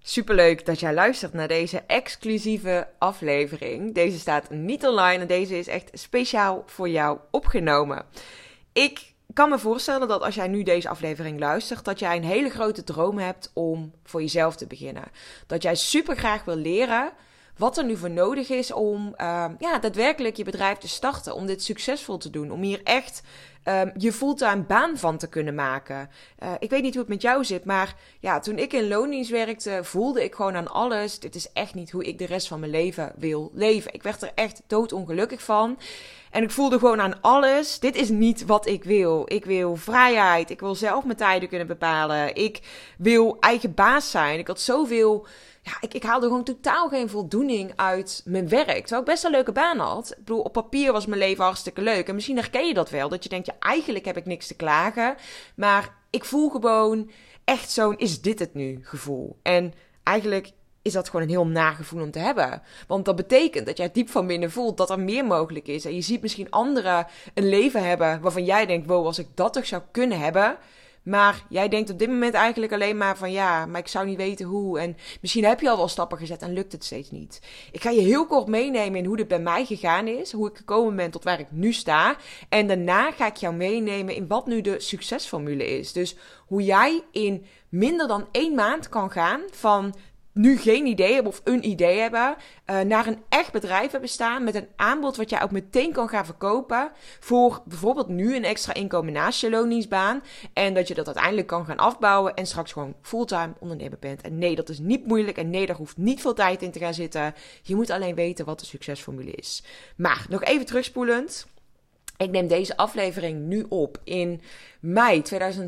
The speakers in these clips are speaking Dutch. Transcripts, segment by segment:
Superleuk dat jij luistert naar deze exclusieve aflevering. Deze staat niet online en deze is echt speciaal voor jou opgenomen. Ik kan me voorstellen dat als jij nu deze aflevering luistert, dat jij een hele grote droom hebt om voor jezelf te beginnen. Dat jij super graag wil leren wat er nu voor nodig is om daadwerkelijk je bedrijf te starten. Om dit succesvol te doen. Om hier echt je fulltime baan van te kunnen maken. Ik weet niet hoe het met jou zit, maar ja, toen ik in loondienst werkte, voelde ik gewoon aan alles. Dit is echt niet hoe ik de rest van mijn leven wil leven. Ik werd er echt doodongelukkig van. En ik voelde gewoon aan alles, dit is niet wat ik wil. Ik wil vrijheid, ik wil zelf mijn tijden kunnen bepalen. Ik wil eigen baas zijn. Ik had zoveel... Ja, ik haalde gewoon totaal geen voldoening uit mijn werk. Terwijl ik best een leuke baan had. Ik bedoel, op papier was mijn leven hartstikke leuk. En misschien herken je dat wel. Dat je denkt, ja, eigenlijk heb ik niks te klagen. Maar ik voel gewoon echt zo'n, is dit het nu gevoel? En eigenlijk is dat gewoon een heel nagevoel om te hebben. Want dat betekent dat jij diep van binnen voelt dat er meer mogelijk is. En je ziet misschien anderen een leven hebben waarvan jij denkt, wow, als ik dat toch zou kunnen hebben... Maar jij denkt op dit moment eigenlijk alleen maar van ja, maar ik zou niet weten hoe. En misschien heb je al wel stappen gezet en lukt het steeds niet. Ik ga je heel kort meenemen in hoe dit bij mij gegaan is. Hoe ik gekomen ben tot waar ik nu sta. En daarna ga ik jou meenemen in wat nu de succesformule is. Dus hoe jij in minder dan 1 maand kan gaan van... nu geen idee hebben of een idee hebben, naar een echt bedrijf hebben staan met een aanbod wat jij ook meteen kan gaan verkopen voor bijvoorbeeld nu een extra inkomen naast je loondienstbaan en dat je dat uiteindelijk kan gaan afbouwen en straks gewoon fulltime ondernemer bent. En nee, dat is niet moeilijk en nee, daar hoeft niet veel tijd in te gaan zitten. Je moet alleen weten wat de succesformule is. Maar nog even terugspoelend. Ik neem deze aflevering nu op in mei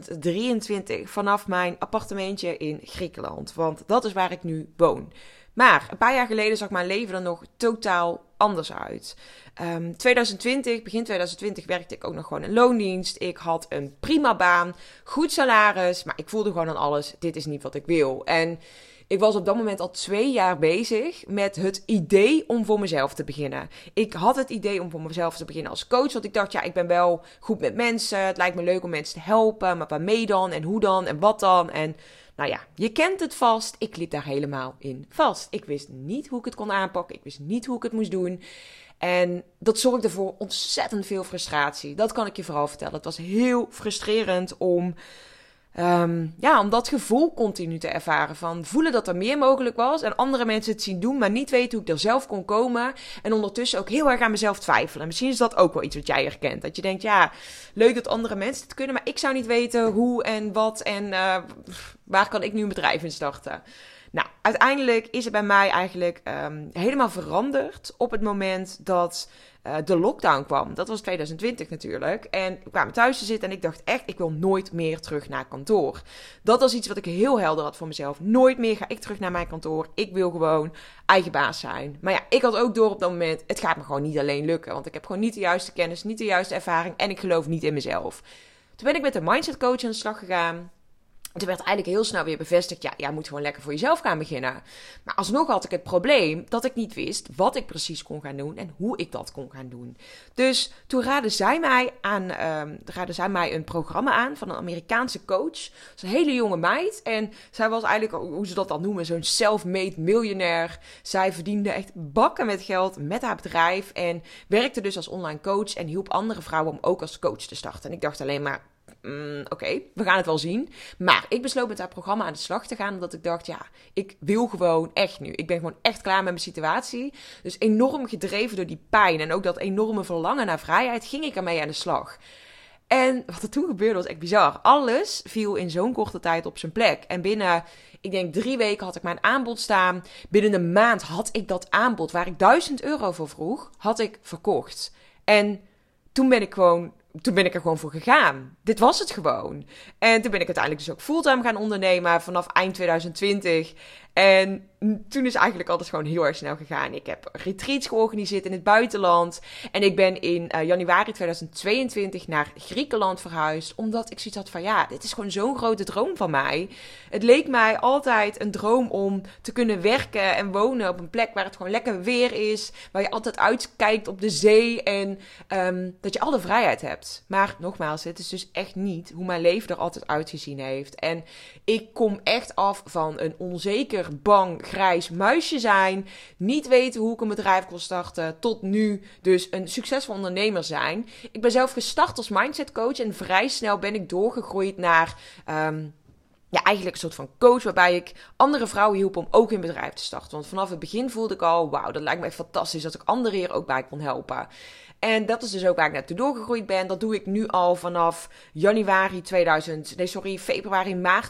2023 vanaf mijn appartementje in Griekenland. Want dat is waar ik nu woon. Maar een paar jaar geleden zag mijn leven er nog totaal anders uit. Begin 2020 werkte ik ook nog gewoon in loondienst. Ik had een prima baan, goed salaris, maar ik voelde gewoon aan alles, dit is niet wat ik wil. En ik was op dat moment al 2 jaar bezig met het idee om voor mezelf te beginnen. Ik had het idee om voor mezelf te beginnen als coach. Want ik dacht, ja, ik ben wel goed met mensen. Het lijkt me leuk om mensen te helpen. Maar waarmee dan? En hoe dan? En wat dan? En nou ja, je kent het vast. Ik liep daar helemaal in vast. Ik wist niet hoe ik het kon aanpakken. Ik wist niet hoe ik het moest doen. En dat zorgde voor ontzettend veel frustratie. Dat kan ik je vooral vertellen. Het was heel frustrerend om dat gevoel continu te ervaren van voelen dat er meer mogelijk was en andere mensen het zien doen, maar niet weten hoe ik er zelf kon komen en ondertussen ook heel erg aan mezelf twijfelen. Misschien is dat ook wel iets wat jij herkent. Dat je denkt, ja, leuk dat andere mensen het kunnen, maar ik zou niet weten hoe en wat en waar kan ik nu een bedrijf in starten. Nou, uiteindelijk is het bij mij eigenlijk helemaal veranderd op het moment dat de lockdown kwam. Dat was 2020 natuurlijk. En ik kwam thuis te zitten en ik dacht echt, ik wil nooit meer terug naar kantoor. Dat was iets wat ik heel helder had voor mezelf. Nooit meer ga ik terug naar mijn kantoor. Ik wil gewoon eigen baas zijn. Maar ja, ik had ook door op dat moment, het gaat me gewoon niet alleen lukken. Want ik heb gewoon niet de juiste kennis, niet de juiste ervaring en ik geloof niet in mezelf. Toen ben ik met een mindset coach aan de slag gegaan. Toen werd eigenlijk heel snel weer bevestigd, ja, jij moet gewoon lekker voor jezelf gaan beginnen. Maar alsnog had ik het probleem dat ik niet wist wat ik precies kon gaan doen en hoe ik dat kon gaan doen. Dus toen raadde zij mij een programma aan van een Amerikaanse coach. Dat is een hele jonge meid en zij was eigenlijk, hoe ze dat dan noemen, zo'n self-made miljonair. Zij verdiende echt bakken met geld met haar bedrijf en werkte dus als online coach en hielp andere vrouwen om ook als coach te starten. En ik dacht alleen maar, oké, we gaan het wel zien. Maar ik besloot met haar programma aan de slag te gaan. Omdat ik dacht, ja, ik wil gewoon echt nu. Ik ben gewoon echt klaar met mijn situatie. Dus enorm gedreven door die pijn. En ook dat enorme verlangen naar vrijheid. Ging ik ermee aan de slag. En wat er toen gebeurde was echt bizar. Alles viel in zo'n korte tijd op zijn plek. En binnen, ik denk 3 weken had ik mijn aanbod staan. Binnen een maand had ik dat aanbod waar ik €1000 voor vroeg, had ik verkocht. En toen ben ik er gewoon voor gegaan. Dit was het gewoon. En toen ben ik uiteindelijk dus ook fulltime gaan ondernemen vanaf eind 2020. En toen is eigenlijk alles gewoon heel erg snel gegaan. Ik heb retreats georganiseerd in het buitenland. En ik ben in januari 2022 naar Griekenland verhuisd. Omdat ik zoiets had van, ja, dit is gewoon zo'n grote droom van mij. Het leek mij altijd een droom om te kunnen werken en wonen op een plek waar het gewoon lekker weer is. Waar je altijd uitkijkt op de zee en dat je alle vrijheid hebt. Maar nogmaals, het is dus echt niet hoe mijn leven er altijd uitgezien heeft. En ik kom echt af van een onzeker, bang, grijs muisje zijn. Niet weten hoe ik een bedrijf kon starten. Tot nu dus een succesvol ondernemer zijn. Ik ben zelf gestart als mindset coach. En vrij snel ben ik doorgegroeid naar eigenlijk een soort van coach. Waarbij ik andere vrouwen hielp om ook een bedrijf te starten. Want vanaf het begin voelde ik al, wauw, dat lijkt me echt fantastisch. Dat ik anderen hier ook bij kon helpen. En dat is dus ook waar ik naartoe doorgegroeid ben. Dat doe ik nu al vanaf februari, maart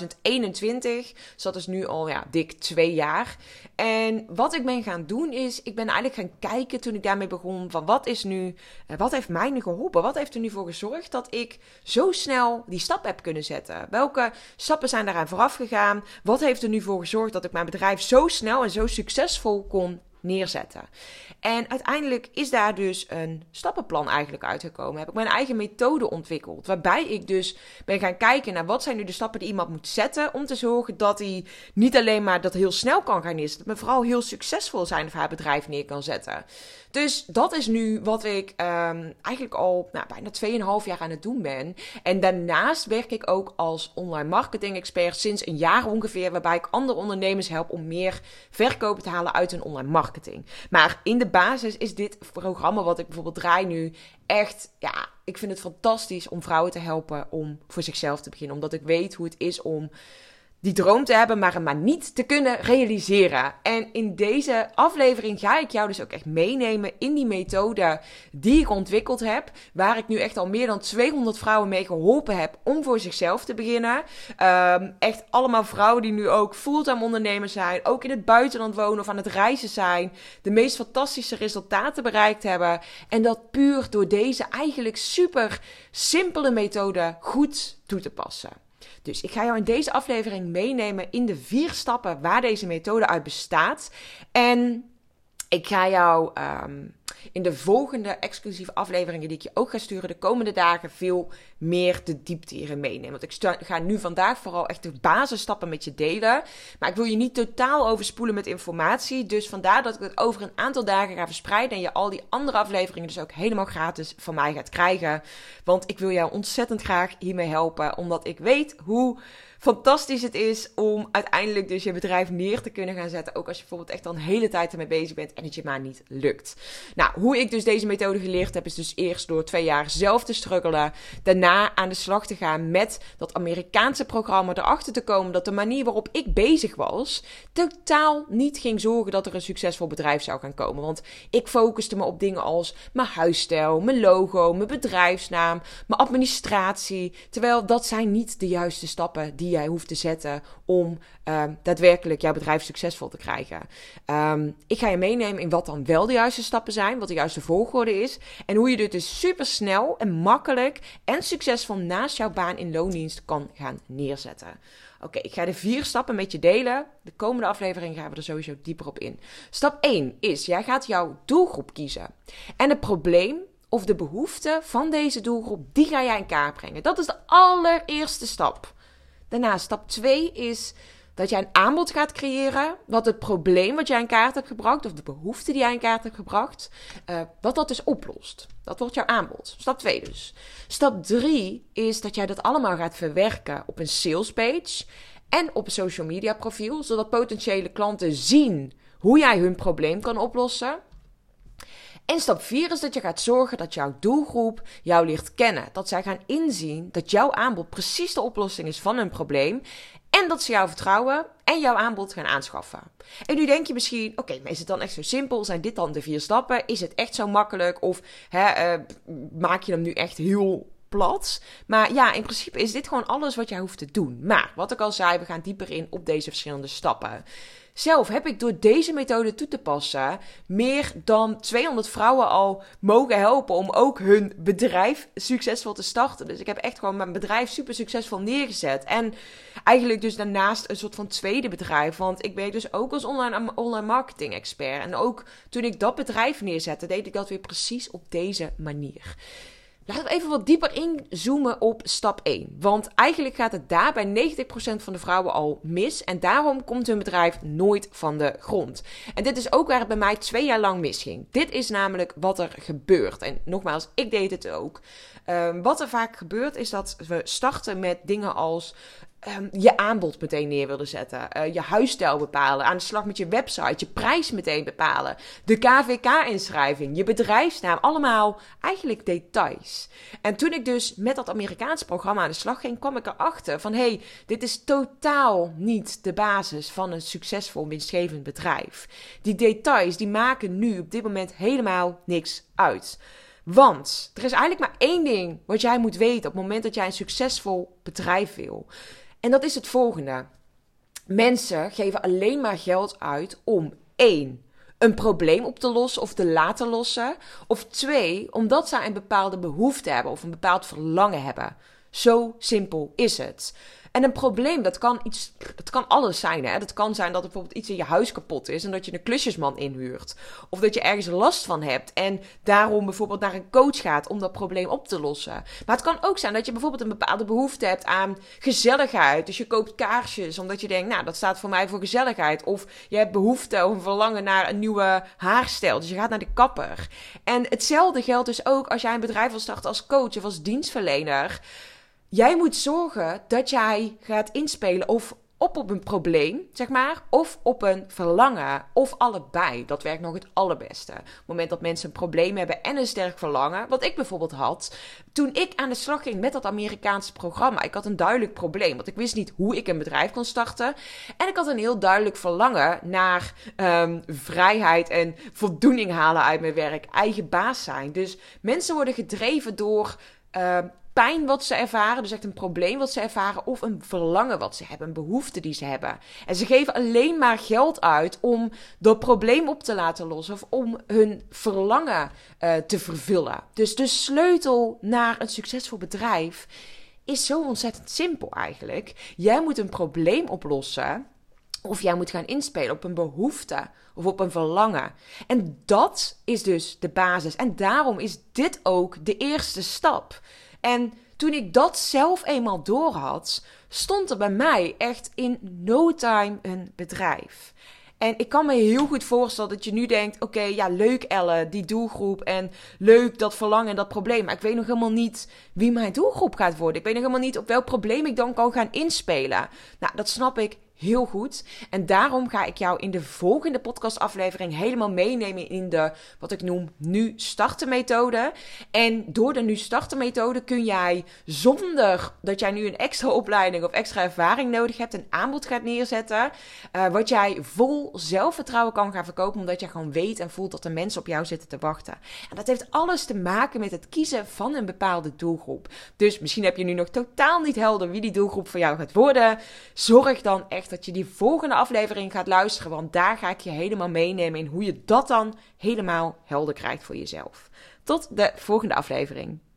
2021. Dus dat is nu al dik 2 jaar. En wat ik ben gaan doen is, ik ben eigenlijk gaan kijken toen ik daarmee begon van wat heeft mij nu geholpen? Wat heeft er nu voor gezorgd dat ik zo snel die stap heb kunnen zetten? Welke stappen zijn daaraan vooraf gegaan? Wat heeft er nu voor gezorgd dat ik mijn bedrijf zo snel en zo succesvol kon neerzetten? En uiteindelijk is daar dus een stappenplan eigenlijk uitgekomen. Heb ik mijn eigen methode ontwikkeld. Waarbij ik dus ben gaan kijken naar wat zijn nu de stappen die iemand moet zetten. Om te zorgen dat hij niet alleen maar dat heel snel kan gaan neerzetten. Maar vooral heel succesvol zijn of haar bedrijf neer kan zetten. Dus dat is nu wat ik eigenlijk al bijna 2,5 jaar aan het doen ben. En daarnaast werk ik ook als online marketing expert sinds een jaar ongeveer. Waarbij ik andere ondernemers help om meer verkopen te halen uit hun online marketing. Maar in de basis is dit programma wat ik bijvoorbeeld draai nu echt, ik vind het fantastisch om vrouwen te helpen om voor zichzelf te beginnen. Omdat ik weet hoe het is om die droom te hebben, maar hem maar niet te kunnen realiseren. En in deze aflevering ga ik jou dus ook echt meenemen in die methode die ik ontwikkeld heb. Waar ik nu echt al meer dan 200 vrouwen mee geholpen heb om voor zichzelf te beginnen. Echt allemaal vrouwen die nu ook fulltime ondernemers zijn. Ook in het buitenland wonen of aan het reizen zijn. De meest fantastische resultaten bereikt hebben. En dat puur door deze eigenlijk super simpele methode goed toe te passen. Dus ik ga jou in deze aflevering meenemen in de 4 stappen waar deze methode uit bestaat. En ik ga jou in de volgende exclusieve afleveringen die ik je ook ga sturen de komende dagen veel meer de diepte hierin meenemen. Want ik ga nu vandaag vooral echt de basisstappen met je delen. Maar ik wil je niet totaal overspoelen met informatie. Dus vandaar dat ik het over een aantal dagen ga verspreiden. En je al die andere afleveringen dus ook helemaal gratis van mij gaat krijgen. Want ik wil jou ontzettend graag hiermee helpen. Omdat ik weet hoe fantastisch het is om uiteindelijk dus je bedrijf neer te kunnen gaan zetten. Ook als je bijvoorbeeld echt al een hele tijd ermee bezig bent en het je maar niet lukt. Nou, hoe ik dus deze methode geleerd heb is dus eerst door 2 jaar zelf te struggelen. Daarna aan de slag te gaan met dat Amerikaanse programma. Erachter te komen dat de manier waarop ik bezig was totaal niet ging zorgen dat er een succesvol bedrijf zou gaan komen. Want ik focuste me op dingen als mijn huisstijl, mijn logo, mijn bedrijfsnaam, mijn administratie. Terwijl dat zijn niet de juiste stappen die jij hoeft te zetten om daadwerkelijk jouw bedrijf succesvol te krijgen. Ik ga je meenemen in wat dan wel de juiste stappen zijn, wat de juiste volgorde is en hoe je dit dus super snel en makkelijk en succesvol naast jouw baan in loondienst kan gaan neerzetten. Oké, ik ga de 4 stappen met je delen. De komende aflevering gaan we er sowieso dieper op in. Stap 1 is, jij gaat jouw doelgroep kiezen. En het probleem of de behoefte van deze doelgroep, die ga jij in kaart brengen. Dat is de allereerste stap. Daarna, stap 2 is dat jij een aanbod gaat creëren, wat het probleem wat jij in kaart hebt gebracht, of de behoefte die jij in kaart hebt gebracht, wat dat dus oplost. Dat wordt jouw aanbod. Stap 2 dus. Stap 3 is dat jij dat allemaal gaat verwerken op een salespage en op een social media profiel, zodat potentiële klanten zien hoe jij hun probleem kan oplossen. En stap 4 is dat je gaat zorgen dat jouw doelgroep jou leert kennen. Dat zij gaan inzien dat jouw aanbod precies de oplossing is van hun probleem. En dat ze jou vertrouwen en jouw aanbod gaan aanschaffen. En nu denk je misschien, oké, maar is het dan echt zo simpel? Zijn dit dan de 4 stappen? Is het echt zo makkelijk? Of maak je hem nu echt heel plat. Maar ja, in principe is dit gewoon alles wat jij hoeft te doen. Maar wat ik al zei, we gaan dieper in op deze verschillende stappen. Zelf heb ik door deze methode toe te passen meer dan 200 vrouwen al mogen helpen om ook hun bedrijf succesvol te starten. Dus ik heb echt gewoon mijn bedrijf super succesvol neergezet. En eigenlijk dus daarnaast een soort van tweede bedrijf. Want ik ben dus ook als online marketing expert. En ook toen ik dat bedrijf neerzette, deed ik dat weer precies op deze manier. Laten we even wat dieper inzoomen op stap 1. Want eigenlijk gaat het daar bij 90% van de vrouwen al mis. En daarom komt hun bedrijf nooit van de grond. En dit is ook waar het bij mij 2 jaar lang misging. Dit is namelijk wat er gebeurt. En nogmaals, ik deed het ook. Wat er vaak gebeurt is dat we starten met dingen als je aanbod meteen neer willen zetten. Je huisstijl bepalen. Aan de slag met je website. Je prijs meteen bepalen. De KVK-inschrijving. Je bedrijfsnaam. Allemaal eigenlijk details. En toen ik dus met dat Amerikaanse programma aan de slag ging, kwam ik erachter van hey, dit is totaal niet de basis van een succesvol winstgevend bedrijf. Die details die maken nu op dit moment helemaal niks uit. Want er is eigenlijk maar 1 ding wat jij moet weten op het moment dat jij een succesvol bedrijf wil. En dat is het volgende. Mensen geven alleen maar geld uit om 1, een probleem op te lossen of te laten lossen. Of 2, omdat zij een bepaalde behoefte hebben of een bepaald verlangen hebben. Zo simpel is het. En een probleem, dat kan alles zijn. Hè? Dat kan zijn dat er bijvoorbeeld iets in je huis kapot is en dat je een klusjesman inhuurt. Of dat je ergens last van hebt en daarom bijvoorbeeld naar een coach gaat om dat probleem op te lossen. Maar het kan ook zijn dat je bijvoorbeeld een bepaalde behoefte hebt aan gezelligheid. Dus je koopt kaarsjes omdat je denkt, nou, dat staat voor mij voor gezelligheid. Of je hebt behoefte of een verlangen naar een nieuwe haarstijl. Dus je gaat naar de kapper. En hetzelfde geldt dus ook als jij een bedrijf wil starten als coach of als dienstverlener. Jij moet zorgen dat jij gaat inspelen op een probleem, zeg maar, of op een verlangen, of allebei. Dat werkt nog het allerbeste. Op het moment dat mensen een probleem hebben en een sterk verlangen, wat ik bijvoorbeeld had, toen ik aan de slag ging met dat Amerikaanse programma. Ik had een duidelijk probleem, want ik wist niet hoe ik een bedrijf kon starten. En ik had een heel duidelijk verlangen naar vrijheid en voldoening halen uit mijn werk, eigen baas zijn. Dus mensen worden gedreven door pijn wat ze ervaren, dus echt een probleem wat ze ervaren, of een verlangen wat ze hebben, een behoefte die ze hebben. En ze geven alleen maar geld uit om dat probleem op te laten lossen of om hun verlangen te vervullen. Dus de sleutel naar een succesvol bedrijf is zo ontzettend simpel eigenlijk. Jij moet een probleem oplossen of jij moet gaan inspelen op een behoefte of op een verlangen. En dat is dus de basis. En daarom is dit ook de eerste stap. En toen ik dat zelf eenmaal doorhad, stond er bij mij echt in no time een bedrijf. En ik kan me heel goed voorstellen dat je nu denkt, oké, ja, leuk Elle, die doelgroep en leuk dat verlangen en dat probleem. Maar ik weet nog helemaal niet wie mijn doelgroep gaat worden. Ik weet nog helemaal niet op welk probleem ik dan kan gaan inspelen. Nou, dat snap ik heel goed. En daarom ga ik jou in de volgende podcastaflevering helemaal meenemen in de, wat ik noem, nu starten methode. En door de nu starten methode kun jij, zonder dat jij nu een extra opleiding of extra ervaring nodig hebt, een aanbod gaat neerzetten. Wat jij vol zelfvertrouwen kan gaan verkopen, omdat je gewoon weet en voelt dat de mensen op jou zitten te wachten. En dat heeft alles te maken met het kiezen van een bepaalde doelgroep. Dus misschien heb je nu nog totaal niet helder wie die doelgroep voor jou gaat worden. Zorg dan echt dat je die volgende aflevering gaat luisteren, want daar ga ik je helemaal meenemen in hoe je dat dan helemaal helder krijgt voor jezelf. Tot de volgende aflevering.